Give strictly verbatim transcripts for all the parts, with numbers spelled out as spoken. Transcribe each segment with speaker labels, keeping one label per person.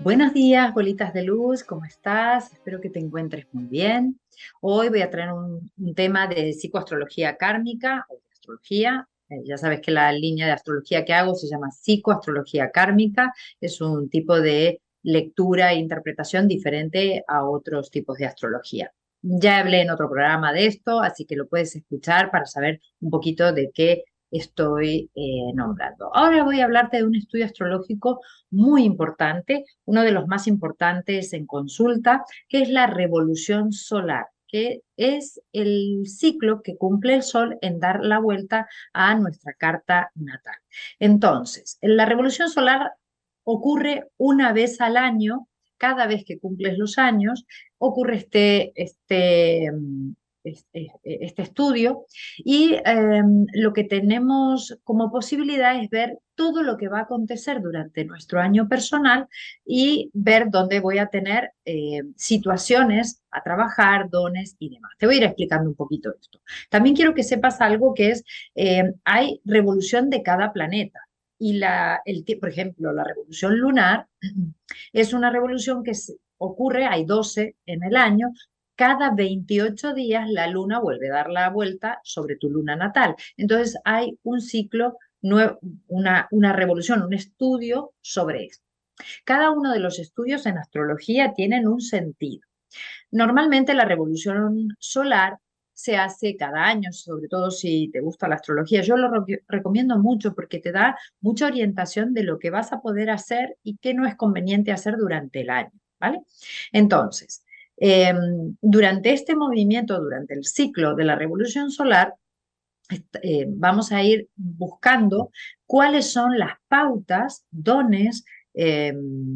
Speaker 1: Buenos días, bolitas de luz, ¿cómo estás? Espero que te encuentres muy bien. Hoy voy a traer un, un tema de psicoastrología kármica o de astrología. Eh, ya sabes que la línea de astrología que hago se llama psicoastrología kármica. Es un tipo de lectura e interpretación diferente a otros tipos de astrología. Ya hablé en otro programa de esto, así que lo puedes escuchar para saber un poquito de qué estoy eh, nombrando. Ahora voy a hablarte de un estudio astrológico muy importante, uno de los más importantes en consulta, que es la revolución solar, que es el ciclo que cumple el Sol en dar la vuelta a nuestra carta natal. Entonces, la revolución solar ocurre una vez al año. Cada vez que cumples los años, ocurre este, este, este, este estudio y eh, lo que tenemos como posibilidad es ver todo lo que va a acontecer durante nuestro año personal y ver dónde voy a tener eh, situaciones a trabajar, dones y demás. Te voy a ir explicando un poquito esto. También quiero que sepas algo que es, eh, hay revolución de cada planeta. Y la, el, por ejemplo, la revolución lunar es una revolución que se, ocurre, hay doce en el año, cada veintiocho días la luna vuelve a dar la vuelta sobre tu luna natal. Entonces hay un ciclo, una, una revolución, un estudio sobre esto. Cada uno de los estudios en astrología tienen un sentido. Normalmente la revolución solar se hace cada año, sobre todo si te gusta la astrología. Yo lo re recomiendo mucho porque te da mucha orientación de lo que vas a poder hacer y qué no es conveniente hacer durante el año, ¿vale? Entonces, eh, durante este movimiento, durante el ciclo de la revolución solar, eh, vamos a ir buscando cuáles son las pautas, dones, eh,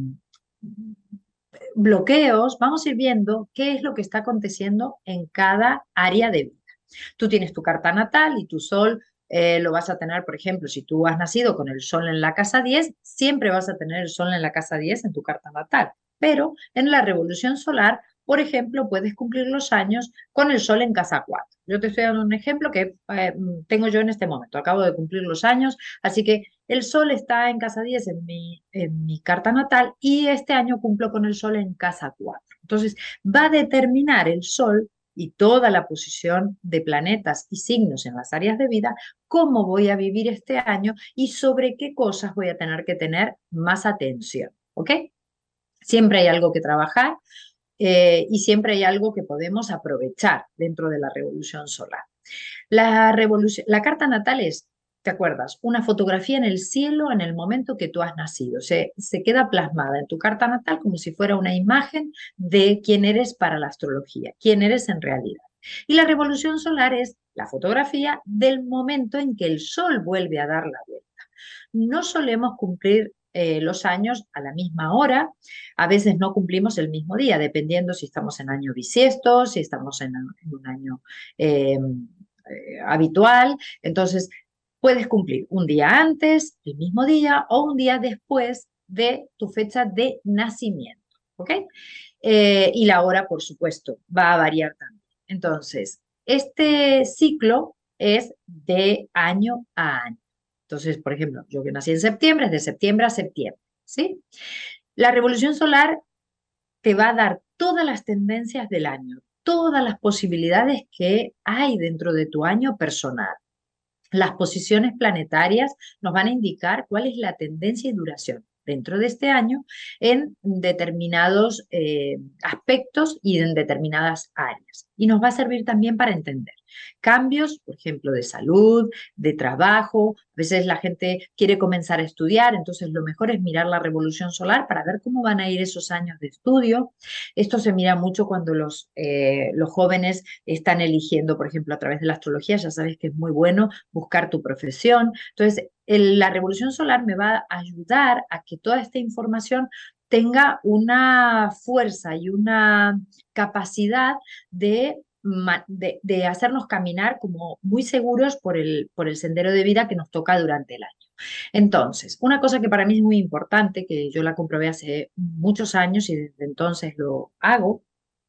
Speaker 1: bloqueos, vamos a ir viendo qué es lo que está aconteciendo en cada área de vida. Tú tienes tu carta natal y tu sol eh, lo vas a tener, por ejemplo, si tú has nacido con el sol en la casa diez, siempre vas a tener el sol en la casa diez en tu carta natal. Pero en la revolución solar, por ejemplo, puedes cumplir los años con el sol en casa cuatro. Yo te estoy dando un ejemplo que eh, tengo yo en este momento. Acabo de cumplir los años, así que el sol está en casa diez en mi, en mi carta natal y este año cumplo con el sol en casa cuatro. Entonces, va a determinar el sol y toda la posición de planetas y signos en las áreas de vida, cómo voy a vivir este año y sobre qué cosas voy a tener que tener más atención. ¿Ok? Siempre hay algo que trabajar eh, y siempre hay algo que podemos aprovechar dentro de la revolución solar. La, revolución, la carta natal es, ¿te acuerdas? Una fotografía en el cielo en el momento que tú has nacido. Se, se queda plasmada en tu carta natal como si fuera una imagen de quién eres para la astrología, quién eres en realidad. Y la revolución solar es la fotografía del momento en que el sol vuelve a dar la vuelta. No solemos cumplir eh, los años a la misma hora, a veces no cumplimos el mismo día, dependiendo si estamos en año bisiesto, si estamos en, en un año eh, eh, habitual. Entonces, puedes cumplir un día antes, el mismo día o un día después de tu fecha de nacimiento. ¿Ok? Eh, y la hora, por supuesto, va a variar también. Entonces, este ciclo es de año a año. Entonces, por ejemplo, yo que nací en septiembre, es de septiembre a septiembre, ¿sí? La revolución solar te va a dar todas las tendencias del año, todas las posibilidades que hay dentro de tu año personal. Las posiciones planetarias nos van a indicar cuál es la tendencia y duración dentro de este año en determinados eh, aspectos y en determinadas áreas. Y nos va a servir también para entender cambios, por ejemplo, de salud, de trabajo. A veces la gente quiere comenzar a estudiar, entonces lo mejor es mirar la revolución solar para ver cómo van a ir esos años de estudio. Esto se mira mucho cuando los, eh, los jóvenes están eligiendo, por ejemplo, a través de la astrología, ya sabes que es muy bueno buscar tu profesión. Entonces, el, la revolución solar me va a ayudar a que toda esta información tenga una fuerza y una capacidad de, de, de hacernos caminar como muy seguros por el, por el sendero de vida que nos toca durante el año. Entonces, una cosa que para mí es muy importante, que yo la comprobé hace muchos años y desde entonces lo hago,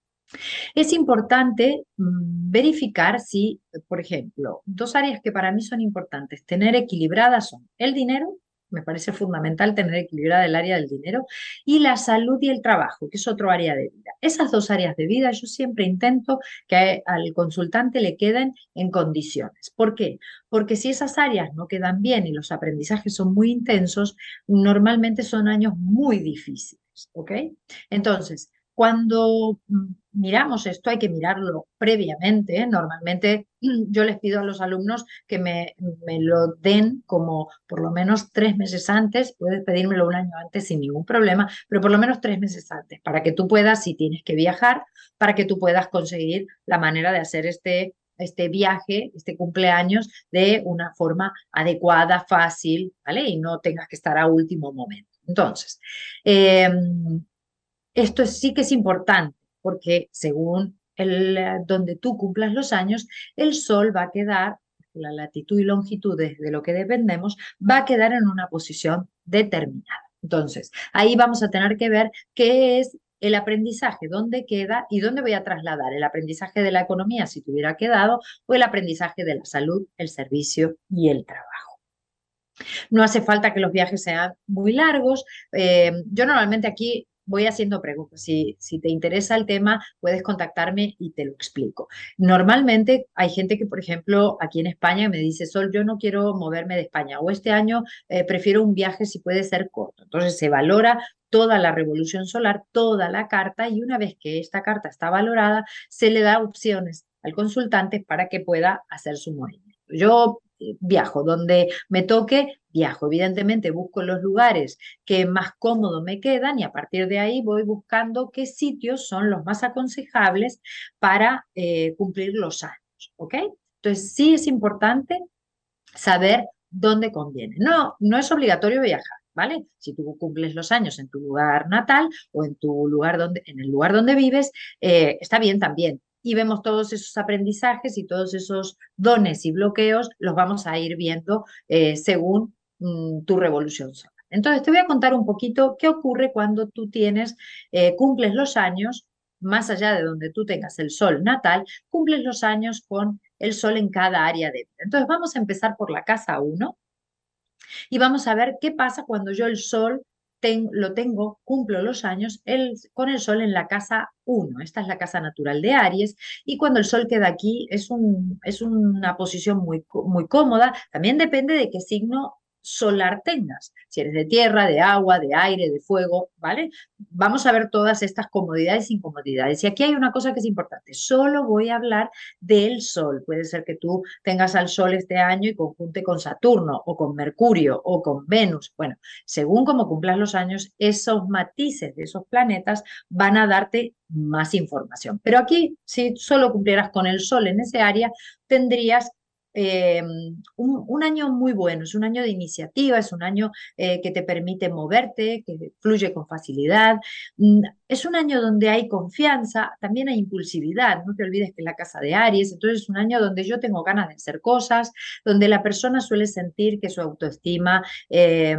Speaker 1: es importante mm, verificar si, por ejemplo, dos áreas que para mí son importantes tener equilibradas son el dinero me parece fundamental tener equilibrada el área del dinero, y la salud y el trabajo, que es otro área de vida. Esas dos áreas de vida yo siempre intento que al consultante le queden en condiciones. ¿Por qué? Porque si esas áreas no quedan bien y los aprendizajes son muy intensos, normalmente son años muy difíciles, ¿ok? Entonces, cuando mm, miramos esto, hay que mirarlo previamente, ¿eh? Normalmente yo les pido a los alumnos que me, me lo den como por lo menos tres meses antes, puedes pedírmelo un año antes sin ningún problema, pero por lo menos tres meses antes, para que tú puedas, si tienes que viajar, para que tú puedas conseguir la manera de hacer este, este viaje, este cumpleaños, de una forma adecuada, fácil, ¿vale? Y no tengas que estar a último momento. Entonces, eh, esto sí que es importante porque según el, eh, donde tú cumplas los años, el Sol va a quedar, la latitud y longitud de, de lo que dependemos, va a quedar en una posición determinada. Entonces, ahí vamos a tener que ver qué es el aprendizaje, dónde queda y dónde voy a trasladar el aprendizaje de la economía si tuviera quedado o el aprendizaje de la salud, el servicio y el trabajo. No hace falta que los viajes sean muy largos. Eh, yo normalmente aquí voy haciendo preguntas. Si, si te interesa el tema, puedes contactarme y te lo explico. Normalmente hay gente que, por ejemplo, aquí en España me dice, Sol, yo no quiero moverme de España o este año eh, prefiero un viaje si puede ser corto. Entonces se valora toda la revolución solar, toda la carta, y una vez que esta carta está valorada, se le da opciones al consultante para que pueda hacer su movimiento. Yo eh, viajo donde me toque, viajo. Evidentemente busco los lugares que más cómodo me quedan y a partir de ahí voy buscando qué sitios son los más aconsejables para eh, cumplir los años, ¿ok? Entonces sí es importante saber dónde conviene. No, no es obligatorio viajar, ¿vale? Si tú cumples los años en tu lugar natal o en tu lugar donde, en el lugar donde vives, eh, está bien también. Y vemos todos esos aprendizajes y todos esos dones y bloqueos, los vamos a ir viendo eh, según mm, tu revolución solar. Entonces, te voy a contar un poquito qué ocurre cuando tú tienes, eh, cumples los años, más allá de donde tú tengas el sol natal, cumples los años con el sol en cada área de vida. Entonces vamos a empezar por la casa uno y vamos a ver qué pasa cuando yo el sol ten, lo tengo, cumplo los años el, con el sol en la casa uno. Esta es la casa natural de Aries y cuando el sol queda aquí es, un, es una posición muy, muy cómoda. También depende de qué signo solar tengas, si eres de tierra, de agua, de aire, de fuego, ¿vale? Vamos a ver todas estas comodidades e incomodidades. Y aquí hay una cosa que es importante, solo voy a hablar del Sol. Puede ser que tú tengas al Sol este año y conjunte con Saturno o con Mercurio o con Venus. Bueno, según como cumplas los años, esos matices de esos planetas van a darte más información. Pero aquí, si solo cumplieras con el Sol en ese área, tendrías eh, un, un, año muy bueno, es un año de iniciativa, es un año eh, que te permite moverte, que fluye con facilidad, mm, es un año donde hay confianza, también hay impulsividad, no te olvides que es la casa de Aries, entonces es un año donde yo tengo ganas de hacer cosas, donde la persona suele sentir que su autoestima eh,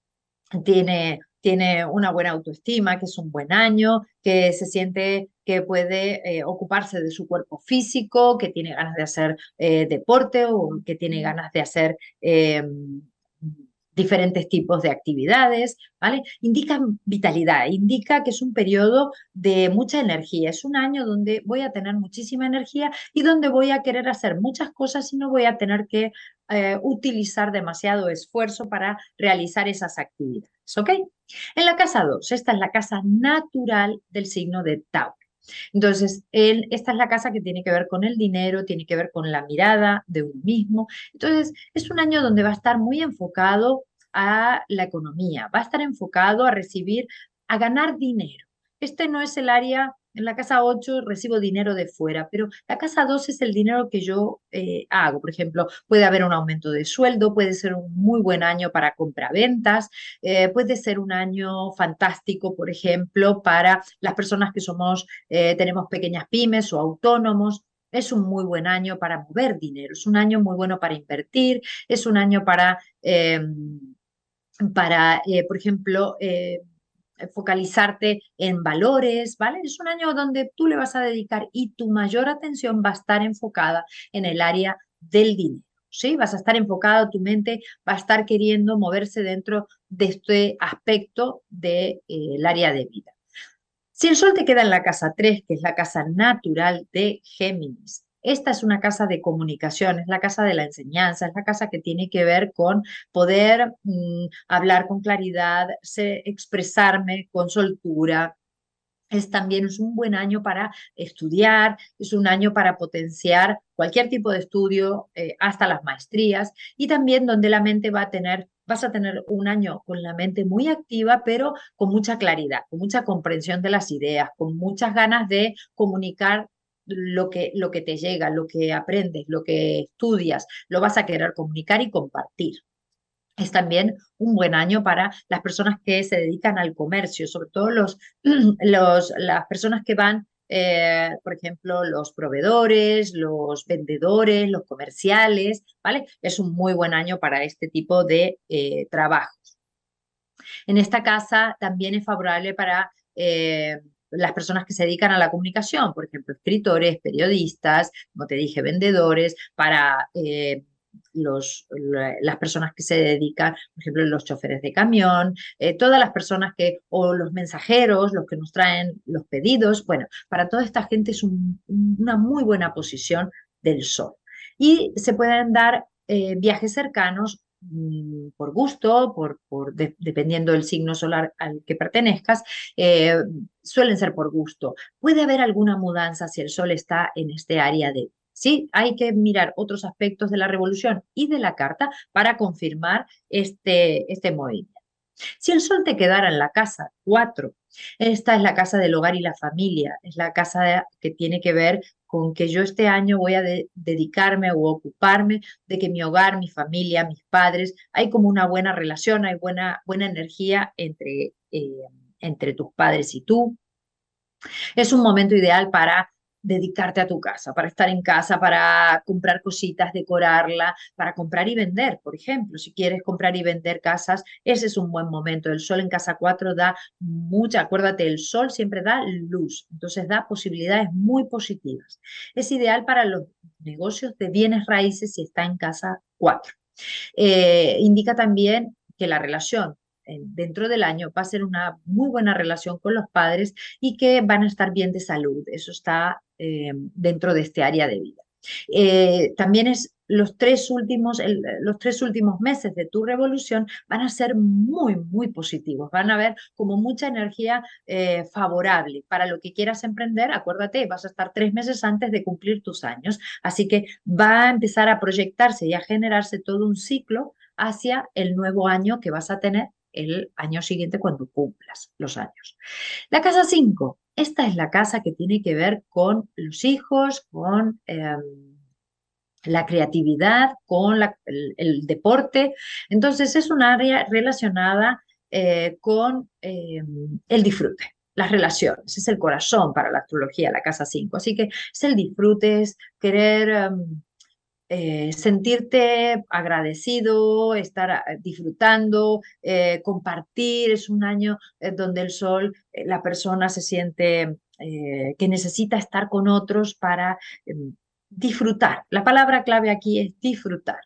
Speaker 1: tiene, tiene una buena autoestima, que es un buen año, que se siente que puede eh, ocuparse de su cuerpo físico, que tiene ganas de hacer eh, deporte o que tiene ganas de hacer eh, diferentes tipos de actividades, ¿vale? Indica vitalidad, indica que es un periodo de mucha energía, es un año donde voy a tener muchísima energía y donde voy a querer hacer muchas cosas y no voy a tener que eh, utilizar demasiado esfuerzo para realizar esas actividades, ¿ok? En la casa dos, esta es la casa natural del signo de Tauro. Entonces, él, esta es la casa que tiene que ver con el dinero, tiene que ver con la mirada de uno mismo. Entonces, es un año donde va a estar muy enfocado a la economía, va a estar enfocado a recibir, a ganar dinero. Este no es el área, en la casa ocho recibo dinero de fuera, pero la casa dos es el dinero que yo eh, hago. Por ejemplo, puede haber un aumento de sueldo, puede ser un muy buen año para compraventas, eh, puede ser un año fantástico, por ejemplo, para las personas que somos, eh, tenemos pequeñas pymes o autónomos. Es un muy buen año para mover dinero, es un año muy bueno para invertir, es un año para, eh, para eh, por ejemplo, eh, focalizarte en valores, ¿vale? Es un año donde tú le vas a dedicar y tu mayor atención va a estar enfocada en el área del dinero. ¿sí? Vas a estar enfocado, tu mente va a estar queriendo moverse dentro de este aspecto del área de vida. Si el Sol te queda en la casa tres, que es la casa natural de Géminis, esta es una casa de comunicación, es la casa de la enseñanza, es la casa que tiene que ver con poder mm, hablar con claridad, se, expresarme con soltura. Es también es un buen año para estudiar, es un año para potenciar cualquier tipo de estudio, eh, hasta las maestrías, y también donde la mente va a tener, vas a tener un año con la mente muy activa, pero con mucha claridad, con mucha comprensión de las ideas, con muchas ganas de comunicar lo que, lo que te llega, lo que aprendes, lo que estudias, lo vas a querer comunicar y compartir. Es también un buen año para las personas que se dedican al comercio, sobre todo los, los, las personas que van, eh, por ejemplo, los proveedores, los vendedores, los comerciales, ¿vale? Es un muy buen año para este tipo de eh, trabajos. En esta casa también es favorable para eh, las personas que se dedican a la comunicación, por ejemplo, escritores, periodistas, como te dije, vendedores, para eh, los, las personas que se dedican, por ejemplo, los choferes de camión, eh, todas las personas que, o los mensajeros, los que nos traen los pedidos. Bueno, para toda esta gente es un, una muy buena posición del Sol. Y se pueden dar eh, viajes cercanos mm, por gusto, por, por de, dependiendo del signo solar al que pertenezcas, eh, suelen ser por gusto. Puede haber alguna mudanza si el Sol está en este área de... Sí, hay que mirar otros aspectos de la revolución y de la carta para confirmar este, este movimiento. Si el Sol te quedara en la casa cuatro, esta es la casa del hogar y la familia, es la casa de- que tiene que ver con que yo este año voy a de- dedicarme o ocuparme de que mi hogar, mi familia, mis padres, hay como una buena relación, hay buena, buena energía entre, eh, entre tus padres y tú. Es un momento ideal para dedicarte a tu casa, para estar en casa, para comprar cositas, decorarla, para comprar y vender, por ejemplo. Si quieres comprar y vender casas, ese es un buen momento. El sol en casa cuatro da mucha, acuérdate, el sol siempre da luz, entonces da posibilidades muy positivas. Es ideal para los negocios de bienes raíces si está en casa cuatro. Eh, indica también que la relación eh, dentro del año va a ser una muy buena relación con los padres y que van a estar bien de salud. Eso está eh, dentro de este área de vida. Eh, también es los tres últimos, el, los tres últimos meses de tu revolución van a ser muy, muy positivos. Van a haber como mucha energía eh, favorable para lo que quieras emprender. Acuérdate, vas a estar tres meses antes de cumplir tus años. Así que va a empezar a proyectarse y a generarse todo un ciclo hacia el nuevo año que vas a tener el año siguiente cuando cumplas los años. La casa cinco, esta es la casa que tiene que ver con los hijos, con eh, la creatividad, con la, el, el, deporte. Entonces es un área relacionada eh, con eh, el disfrute. Las relaciones, es el corazón para la astrología, la casa cinco. Así que es el disfrute, es querer um, eh, sentirte agradecido, estar eh, disfrutando, eh, compartir. Es un año eh, donde el sol, eh, la persona se siente eh, que necesita estar con otros para eh, disfrutar. La palabra clave aquí es disfrutar.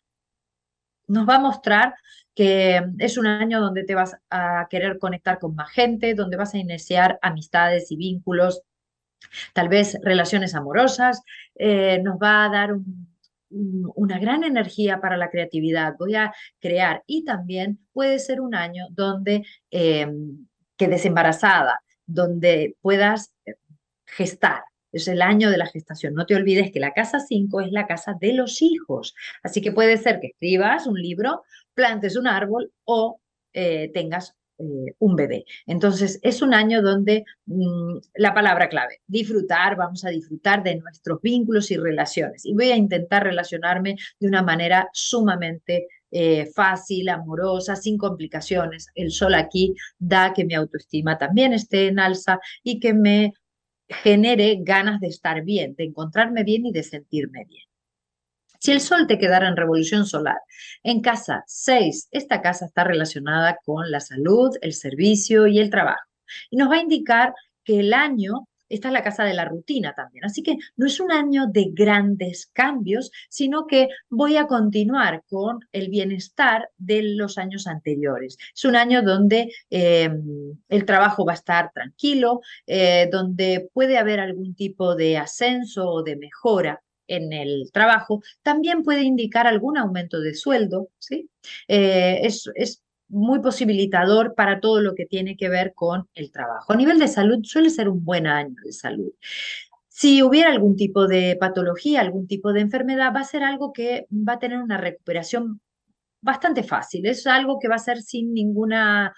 Speaker 1: Nos va a mostrar que es un año donde te vas a querer conectar con más gente, donde vas a iniciar amistades y vínculos, tal vez relaciones amorosas. Eh, nos va a dar un, un, una gran energía para la creatividad. Voy a crear y también puede ser un año donde eh, quedes embarazada, donde puedas gestar. Es el año de la gestación. No te olvides que la casa cinco es la casa de los hijos. Así que puede ser que escribas un libro, plantes un árbol o eh, tengas eh, un bebé. Entonces, es un año donde mmm, la palabra clave, disfrutar, vamos a disfrutar de nuestros vínculos y relaciones. Y voy a intentar relacionarme de una manera sumamente eh, fácil, amorosa, sin complicaciones. El sol aquí da que mi autoestima también esté en alza y que me genere ganas de estar bien, de encontrarme bien y de sentirme bien. Si el Sol te quedara en revolución solar, en casa seis, esta casa está relacionada con la salud, el servicio y el trabajo. Y nos va a indicar que el año esta es la casa de la rutina también. Así que no es un año de grandes cambios, sino que voy a continuar con el bienestar de los años anteriores. Es un año donde eh, el trabajo va a estar tranquilo, eh, donde puede haber algún tipo de ascenso o de mejora en el trabajo. También puede indicar algún aumento de sueldo, ¿sí? Eh, es, es muy posibilitador para todo lo que tiene que ver con el trabajo. A nivel de salud, suele ser un buen año de salud. Si hubiera algún tipo de patología, algún tipo de enfermedad, va a ser algo que va a tener una recuperación bastante fácil. Es algo que va a ser sin ninguna,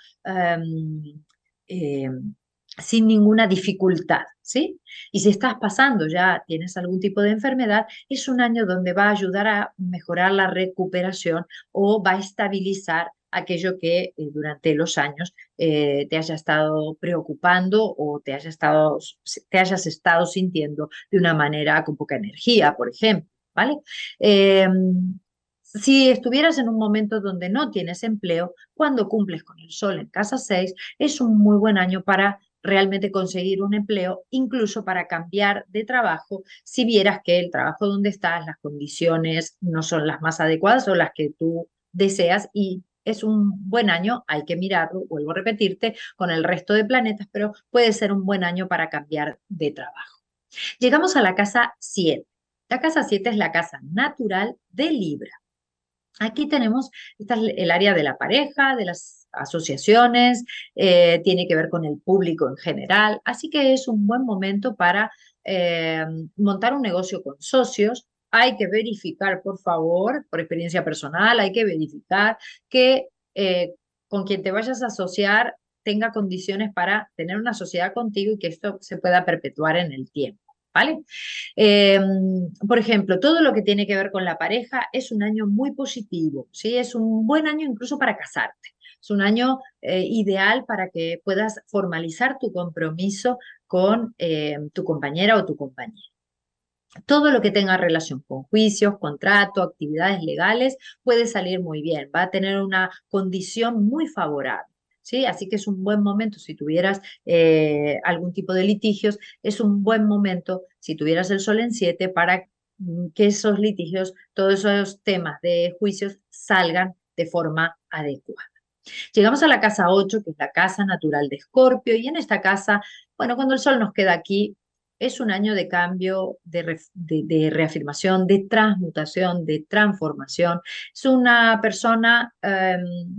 Speaker 1: um, eh, sin ninguna dificultad, ¿sí? Y si estás pasando ya, tienes algún tipo de enfermedad, es un año donde va a ayudar a mejorar la recuperación o va a estabilizar aquello que eh, durante los años eh, te haya estado preocupando o te haya estado, te hayas estado sintiendo de una manera con poca energía, por ejemplo, ¿vale? Eh, si estuvieras en un momento donde no tienes empleo, cuando cumples con el sol en casa seis, es un muy buen año para realmente conseguir un empleo, incluso para cambiar de trabajo, si vieras que el trabajo donde estás, las condiciones no son las más adecuadas o las que tú deseas y es un buen año, hay que mirarlo, vuelvo a repetirte, con el resto de planetas, pero puede ser un buen año para cambiar de trabajo. Llegamos a la casa siete. La casa siete es la casa natural de Libra. Aquí tenemos, esta es el área de la pareja, de las asociaciones, eh, tiene que ver con el público en general, así que es un buen momento para eh, montar un negocio con socios. Hay que verificar, por favor, por experiencia personal, hay que verificar que eh, con quien te vayas a asociar tenga condiciones para tener una sociedad contigo y que esto se pueda perpetuar en el tiempo, ¿vale? Eh, por ejemplo, todo lo que tiene que ver con la pareja es un año muy positivo, ¿sí? Es un buen año incluso para casarte. Es un año eh, ideal para que puedas formalizar tu compromiso con eh, tu compañera o tu compañero. Todo lo que tenga relación con juicios, contrato, actividades legales puede salir muy bien, va a tener una condición muy favorable. ¿Sí? Así que es un buen momento si tuvieras eh, algún tipo de litigios, es un buen momento si tuvieras el sol en siete para mm, que esos litigios, todos esos temas de juicios salgan de forma adecuada. Llegamos a la casa ocho, que es la casa natural de Escorpio, y en esta casa, bueno, cuando el sol nos queda aquí, es un año de cambio, de, re, de, de reafirmación, de transmutación, de transformación. Es una persona, eh,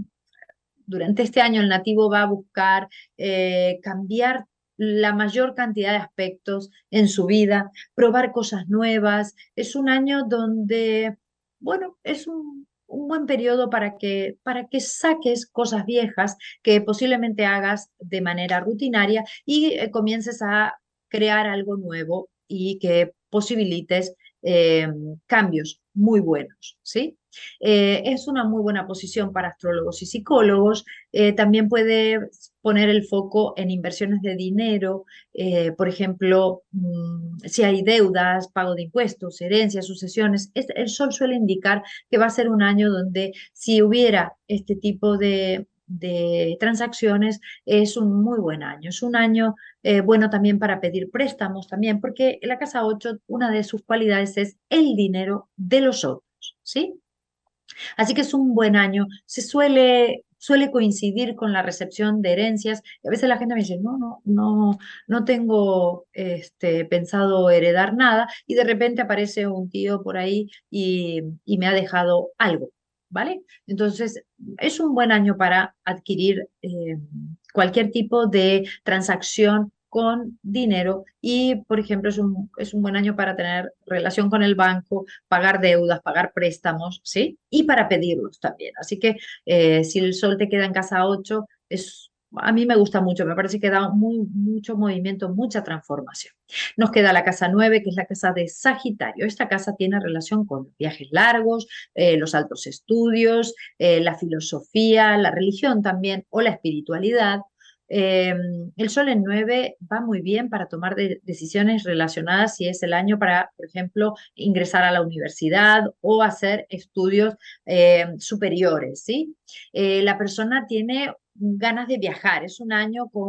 Speaker 1: durante este año el nativo va a buscar eh, cambiar la mayor cantidad de aspectos en su vida, probar cosas nuevas. Es un año donde, bueno, es un, un buen periodo para que, para que saques cosas viejas que posiblemente hagas de manera rutinaria y eh, comiences a crear algo nuevo y que posibilites eh, cambios muy buenos, ¿sí? Eh, es una muy buena posición para astrólogos y psicólogos. Eh, también puede poner el foco en inversiones de dinero, eh, por ejemplo, mmm, si hay deudas, pago de impuestos, herencias, sucesiones. Este, el sol suele indicar que va a ser un año donde si hubiera este tipo de, de transacciones, es un muy buen año. Es un año eh, bueno también para pedir préstamos también, porque la casa ocho, una de sus cualidades es el dinero de los otros, ¿sí? Así que es un buen año. Se suele, suele coincidir con la recepción de herencias. Y a veces la gente me dice, no, no, no, no tengo este, pensado heredar nada. Y de repente aparece un tío por ahí y, y me ha dejado algo, ¿vale? Entonces, es un buen año para adquirir eh, cualquier tipo de transacción con dinero y, por ejemplo, es un, es un buen año para tener relación con el banco, pagar deudas, pagar préstamos, ¿sí? Y para pedirlos también. Así que eh, si el sol te queda en casa ocho, es, a mí me gusta mucho, me parece que da muy, mucho movimiento, mucha transformación. Nos queda la casa nueve, que es la casa de Sagitario. Esta casa tiene relación con los viajes largos, eh, los altos estudios, eh, la filosofía, la religión también o la espiritualidad. Eh, el sol en nueve va muy bien para tomar de, decisiones relacionadas si es el año para, por ejemplo, ingresar a la universidad o hacer estudios eh, superiores, ¿sí? Eh, la persona tiene ganas de viajar, es un año con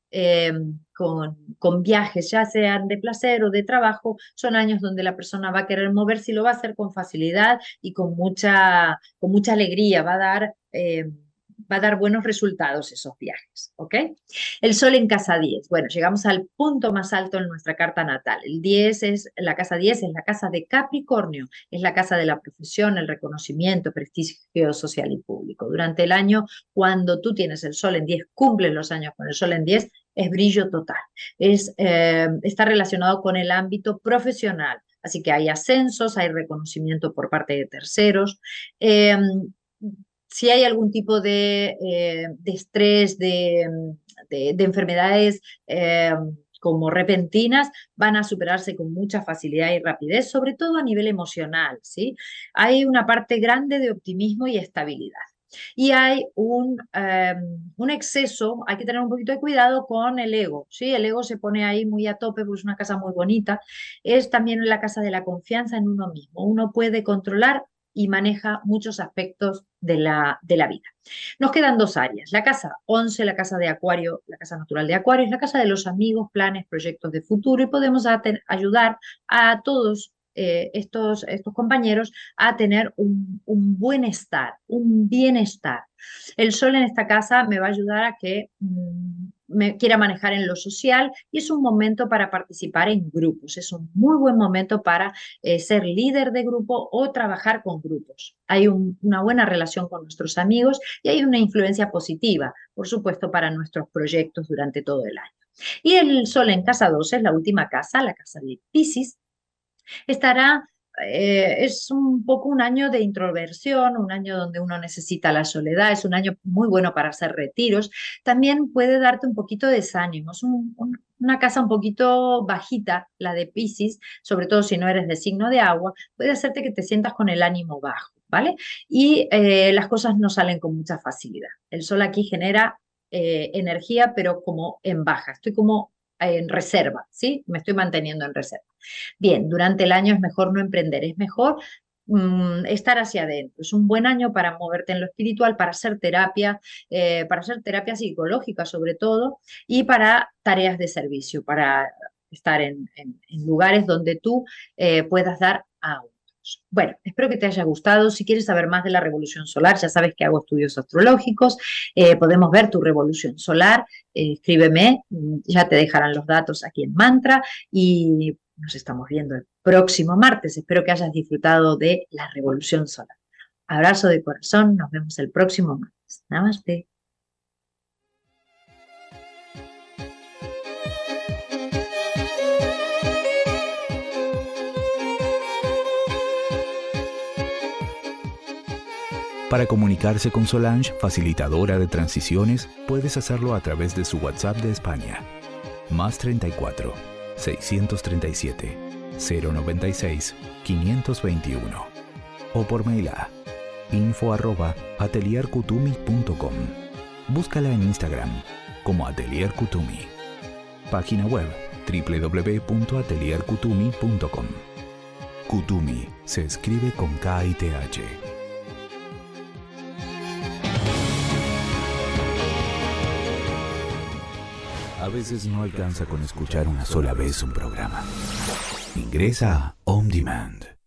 Speaker 1: eh, con, con viajes, ya sean de placer o de trabajo, son años donde la persona va a querer moverse y lo va a hacer con facilidad y con mucha, con mucha alegría, va a dar... eh, va a dar buenos resultados esos viajes, ¿ok? El Sol en casa diez. Bueno, llegamos al punto más alto en nuestra carta natal. El diez es, la casa diez es la casa de Capricornio, es la casa de la profesión, el reconocimiento, prestigio social y público. Durante el año, cuando tú tienes el Sol en diez, cumples los años con el Sol en diez, es brillo total. Es, eh, está relacionado con el ámbito profesional. Así que hay ascensos, hay reconocimiento por parte de terceros. Eh, si hay algún tipo de, eh, de estrés, de, de, de enfermedades eh, como repentinas, van a superarse con mucha facilidad y rapidez, sobre todo a nivel emocional, ¿sí? Hay una parte grande de optimismo y estabilidad. Y hay un, eh, un exceso, hay que tener un poquito de cuidado con el ego, ¿sí? El ego se pone ahí muy a tope, pues es una casa muy bonita. Es también la casa de la confianza en uno mismo. Uno puede controlar y maneja muchos aspectos de la, de la vida. Nos quedan dos áreas, la casa once, la casa de Acuario, la casa natural de Acuario, es la casa de los amigos, planes, proyectos de futuro y podemos a ten, ayudar a todos eh, estos, estos compañeros a tener un, un buen estar, un bienestar. El Sol en esta casa me va a ayudar a que mmm, me quiera manejar en lo social y es un momento para participar en grupos, es un muy buen momento para eh, ser líder de grupo o trabajar con grupos. Hay un, una buena relación con nuestros amigos y hay una influencia positiva, por supuesto, para nuestros proyectos durante todo el año. Y el Sol en casa doce es la última casa, la casa de Piscis, estará, eh, es un poco un año de introversión, un año donde uno necesita la soledad, es un año muy bueno para hacer retiros, también puede darte un poquito de desánimo, es un, un, una casa un poquito bajita, la de Piscis, sobre todo si no eres de signo de agua, puede hacerte que te sientas con el ánimo bajo, ¿vale? Y eh, las cosas no salen con mucha facilidad. El Sol aquí genera eh, energía, pero como en baja, estoy como en reserva, ¿sí? Me estoy manteniendo en reserva. Bien, durante el año es mejor no emprender, es mejor mmm, estar hacia adentro. Es un buen año para moverte en lo espiritual, para hacer terapia, eh, para hacer terapia psicológica sobre todo, y para tareas de servicio, para estar en, en, en lugares donde tú eh, puedas dar a otros. Bueno, espero que te haya gustado. Si quieres saber más de la revolución solar, ya sabes que hago estudios astrológicos, eh, podemos ver tu revolución solar, eh, escríbeme, ya te dejarán los datos aquí en Mantra y nos estamos viendo el próximo martes. Espero que hayas disfrutado de la revolución solar. Abrazo de corazón, nos vemos el próximo martes. Namaste.
Speaker 2: Para comunicarse con Solange, facilitadora de transiciones, puedes hacerlo a través de su WhatsApp de España. Más treinta y cuatro, seiscientos treinta y siete, cero noventa y seis, quinientos veintiuno. O por mail a info arroba atelierkutumi punto com. Búscala en Instagram como Atelier Kutumi. Página web doble u doble u doble u punto atelier kutumi punto com. Kutumi se escribe con K y T H. A veces no alcanza con escuchar una sola vez un programa. Ingresa a On Demand.